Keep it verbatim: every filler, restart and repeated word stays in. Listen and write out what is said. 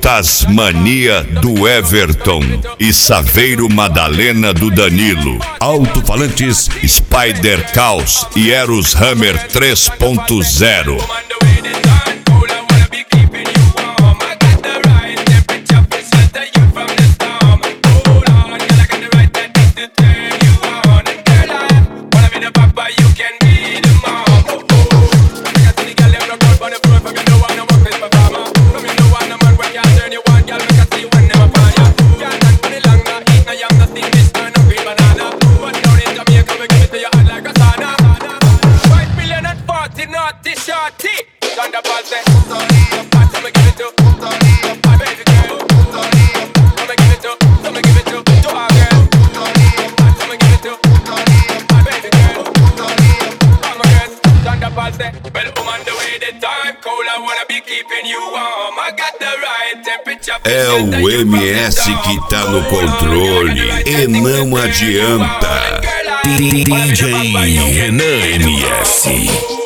Tasmania do Everton e Saveiro Madalena do Danilo. Alto-falantes Spider Caos e Eros Hammer três ponto zero. É o M S que tá no controle e não adianta. D J Renan M S.